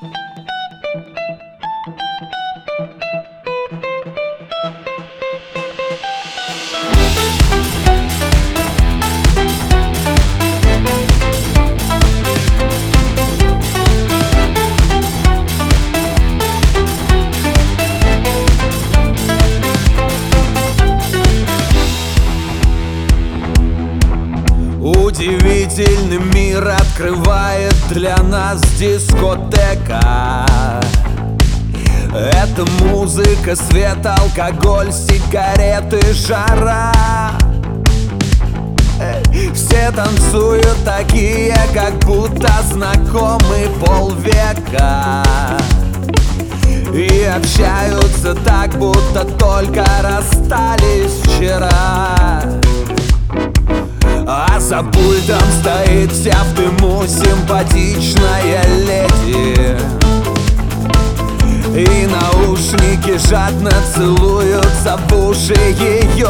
Удивительный мир открывает для нас дискотека. Это музыка, свет, алкоголь, сигареты, жара. Все танцуют такие, как будто знакомы полвека, и общаются так, будто только расстались вчера. А за пультом стоит вся в дыму симпатичная леди, и наушники жадно целуются в уши ее.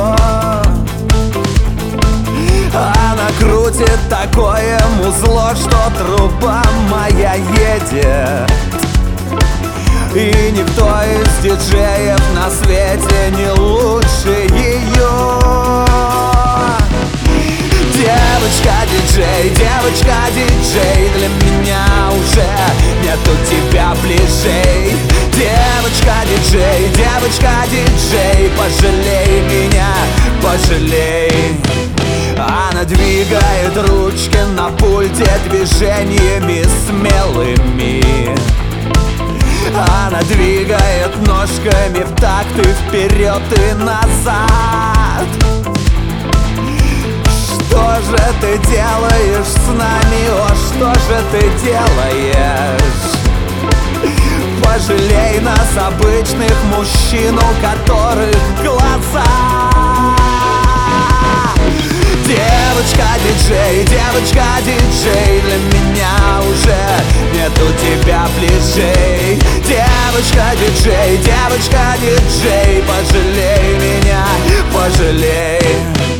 Она крутит такое музло, что труба моя едет, и никто из диджеев на свете не лучше ее. Девочка-диджей, девочка-диджей, для меня уже нету тебя ближей. Девочка-диджей, девочка-диджей, пожалей меня, пожалей. Она двигает ручки на пульте движениями смелыми. Она двигает ножками в такт и вперед и назад. Что же ты делаешь с нами, о, что же ты делаешь? Пожалей нас, обычных мужчин, у которых глаза. Девочка-диджей, девочка-диджей, для меня уже нету тебя ближей. Девочка-диджей, девочка-диджей, пожалей меня, пожалей.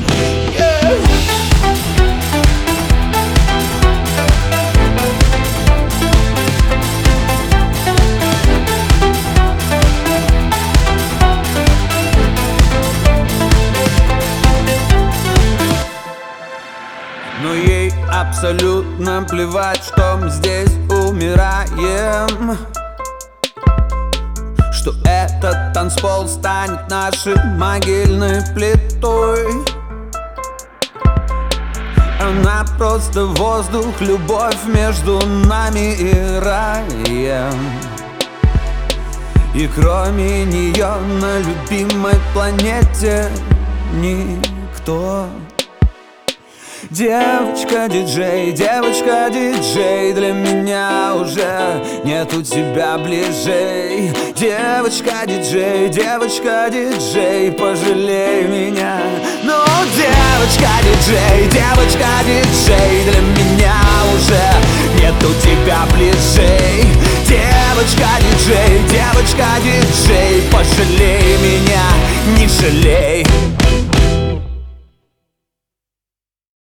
Но ей абсолютно плевать, что мы здесь умираем, что этот танцпол станет нашей могильной плитой. Она просто воздух, любовь между нами и раем. И кроме нее на любимой планете никто. Девочка-диджей, девочка-диджей, для меня уже нету тебя ближей. Девочка-диджей, девочка-диджей, пожалей меня. Ну, девочка-диджей, девочка-диджей, для меня уже нету тебя ближей. Девочка-диджей, девочка-диджей, пожалей меня, не жалей.